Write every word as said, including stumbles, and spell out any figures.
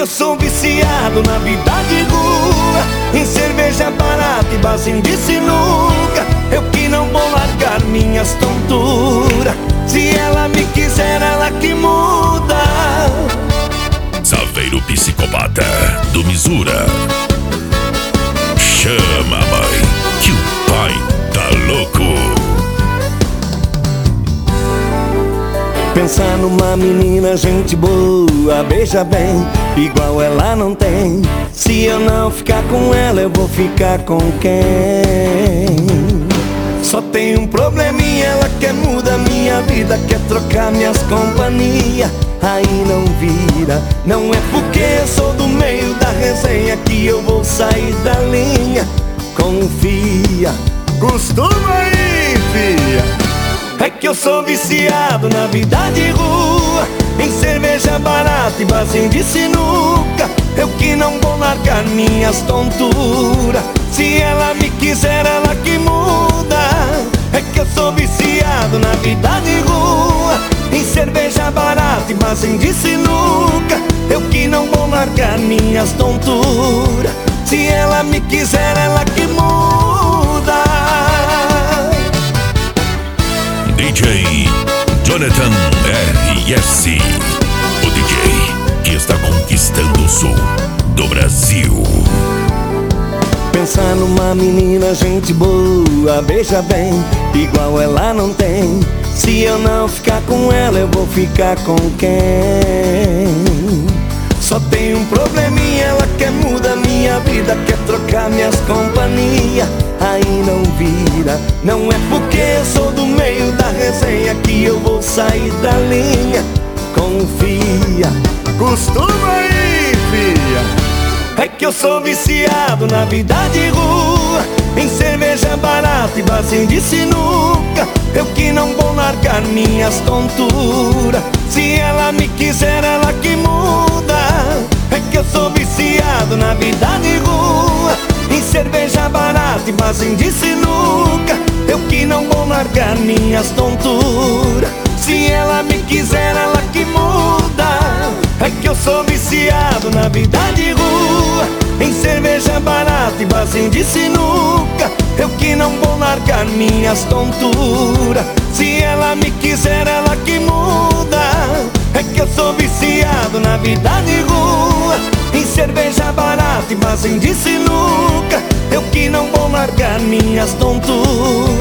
eu sou viciado na vida de rua, em cerveja barata e barzinho de sinuca. Eu que não vou largar minhas tonturas. Se ela me quiser, ela que muda. Saveiro Psicopata do Misura. Chama, mãe, que o pai tá louco. Pensar numa menina gente boa, beija bem, igual ela não tem. Se eu não ficar com ela, eu vou ficar com quem? Só tem um probleminha, ela quer mudar minha vida, quer trocar minhas companhias. Aí não vira, não é porque eu sou do meio da resenha que eu vou sair da linha. Confia, costuma aí, filha. É que eu sou viciado na vida de rua, em cerveja barata e barzinho de sinuca. Eu que não vou largar minhas tonturas. Se ela me quiser, ela que muda. É que eu sou viciado na vida de rua, em cerveja barata e barzinho de sinuca. Eu que não vou largar minhas tonturas. Se ela me quiser, ela que muda. D J Jonathan R S, o D J que está conquistando o sul do Brasil. Pensar numa menina gente boa, beija bem, igual ela não tem. Se eu não ficar com ela, eu vou ficar com quem? Só tem um probleminha, ela quer mudar minha vida, quer trocar minhas companhias. Aí não vira, não é porque eu sou do meio da resenha que eu vou sair da linha. Confia, costuma aí, filha. É que eu sou viciado na vida de rua, em cerveja barata e barzinho de sinuca. Eu que não vou largar minhas tonturas. Se ela me quiser, ela que muda. É que eu sou viciado na vida de rua, em cerveja barata e barzinho de sinuca. Eu que não vou largar minhas tonturas. Se ela me quiser, ela que muda. É que eu sou viciado na vida de rua, em cerveja barata e barzinho de sinuca. Eu que não vou largar minhas tonturas. Se ela me quiser, ela que muda. É que eu sou viciado na vida de rua, em cerveja barata e barzinho de sinuca. Eu que não vou largar minhas tonturas.